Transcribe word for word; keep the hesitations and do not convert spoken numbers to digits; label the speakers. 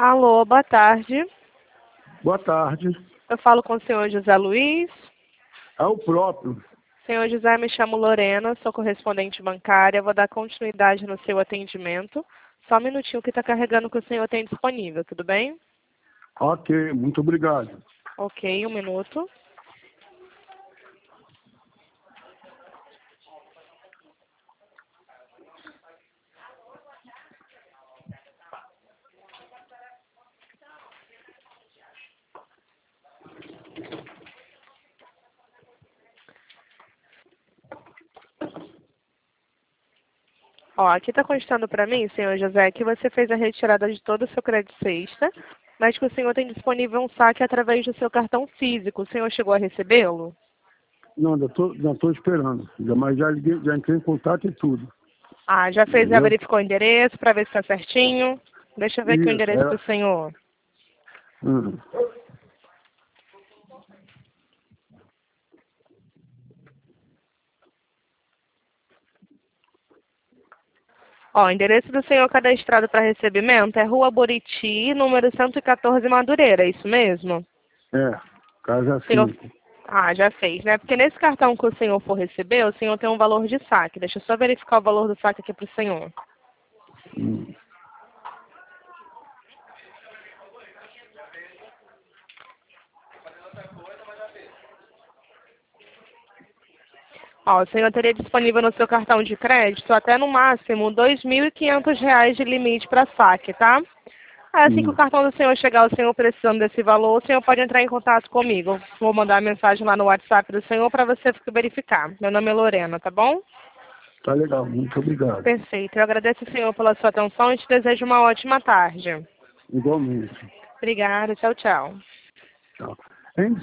Speaker 1: Alô, boa tarde.
Speaker 2: Boa tarde.
Speaker 1: Eu falo com o senhor José Luiz.
Speaker 2: É o próprio.
Speaker 1: Senhor José, me chamo Lorena, sou correspondente bancária. Vou dar continuidade no seu atendimento. Só um minutinho que está carregando que o senhor tem disponível, tudo bem?
Speaker 2: Ok, muito obrigado.
Speaker 1: Ok, um minuto. Ó, aqui está constando para mim, senhor José, que você fez a retirada de todo o seu crédito sexta, mas que o senhor tem disponível um saque através do seu cartão físico. O senhor chegou a recebê-lo?
Speaker 2: Não, já tô, já tô esperando. Já, mas já, liguei, já entrei em contato e tudo.
Speaker 1: Ah, já fez, já
Speaker 2: Entendeu?
Speaker 1: verificou o endereço para ver se está certinho? Deixa eu ver aqui o
Speaker 2: Isso,
Speaker 1: endereço
Speaker 2: é.
Speaker 1: do senhor.
Speaker 2: Hum.
Speaker 1: Ó, o endereço do senhor cadastrado para recebimento é Rua Buriti, número cento e quatorze, Madureira, é isso mesmo?
Speaker 2: É, casa
Speaker 1: Senhor...
Speaker 2: cinco.
Speaker 1: Ah, já fez, né? Porque nesse cartão que o senhor for receber, o senhor tem um valor de saque. Deixa eu só verificar o valor do saque aqui para o senhor.
Speaker 2: Hum.
Speaker 1: Ó, o senhor teria disponível no seu cartão de crédito até no máximo dois mil e quinhentos reais de limite para saque, tá? Aí, assim que o
Speaker 2: Hum.
Speaker 1: cartão do senhor chegar, o senhor precisando desse valor, o senhor pode entrar em contato comigo. Vou mandar a mensagem lá no WhatsApp do senhor para você verificar. Meu nome é Lorena, tá bom?
Speaker 2: Tá legal, muito obrigado.
Speaker 1: Perfeito. Eu agradeço, senhor, pela sua atenção e te desejo uma ótima tarde.
Speaker 2: Igualmente.
Speaker 1: Obrigada. Tchau, tchau.
Speaker 2: Tchau. Hein?